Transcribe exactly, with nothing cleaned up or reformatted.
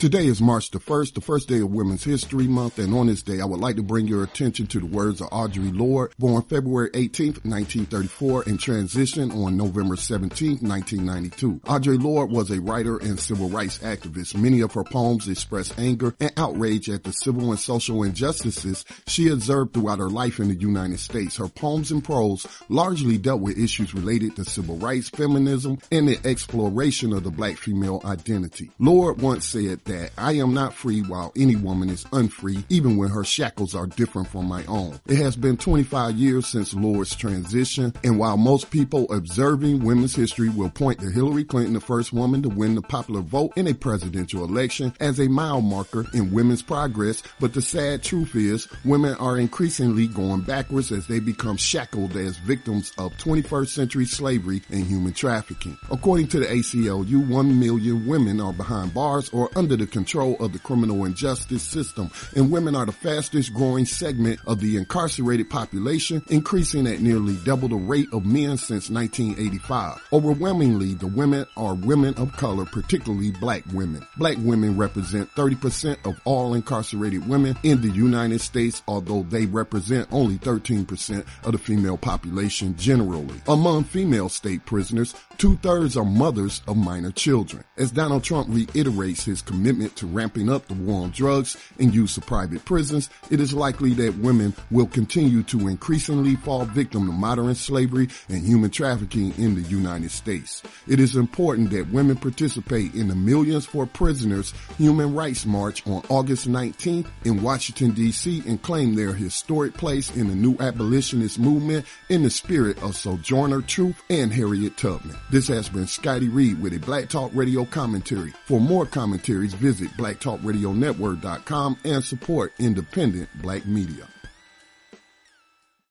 Today is March the first, the first day of Women's History Month, and on this day I would like to bring your attention to the words of Audre Lorde, born February eighteenth, nineteen thirty-four, and transitioned on November seventeenth, nineteen ninety-two. Audre Lorde was a writer and civil rights activist. Many of her poems express anger and outrage at the civil and social injustices she observed throughout her life in the United States. Her poems and prose largely dealt with issues related to civil rights, feminism, and the exploration of the black female identity. Lorde once said that I am not free while any woman is unfree, even when her shackles are different from my own. It has been twenty-five years since Lorde's transition, and while most people observing women's history will point to Hillary Clinton, the first woman to win the popular vote in a presidential election, as a mile marker in women's progress, but the sad truth is women are increasingly going backwards as they become shackled as victims of twenty-first century slavery and human trafficking. According to the A C L U, one million women are behind bars or under the control of the criminal injustice system, and women are the fastest growing segment of the incarcerated population, increasing at nearly double the rate of men since nineteen eighty-five. Overwhelmingly, the women are women of color, particularly black women. Black women represent thirty percent of all incarcerated women in the United States, although they represent only thirteen percent of the female population generally. Among female state prisoners, two-thirds are mothers of minor children. As Donald Trump reiterates his commitment to ramping up the war on drugs and use of private prisons, it is likely that women will continue to increasingly fall victim to modern slavery and human trafficking in the United States. It is important that women participate in the Millions for Prisoners Human Rights March on August nineteenth in Washington, D C and claim their historic place in the new abolitionist movement in the spirit of Sojourner Truth and Harriet Tubman. This has been Scotty Reed with a Black Talk Radio commentary. For more commentaries, visit black talk radio network dot com and support independent black media.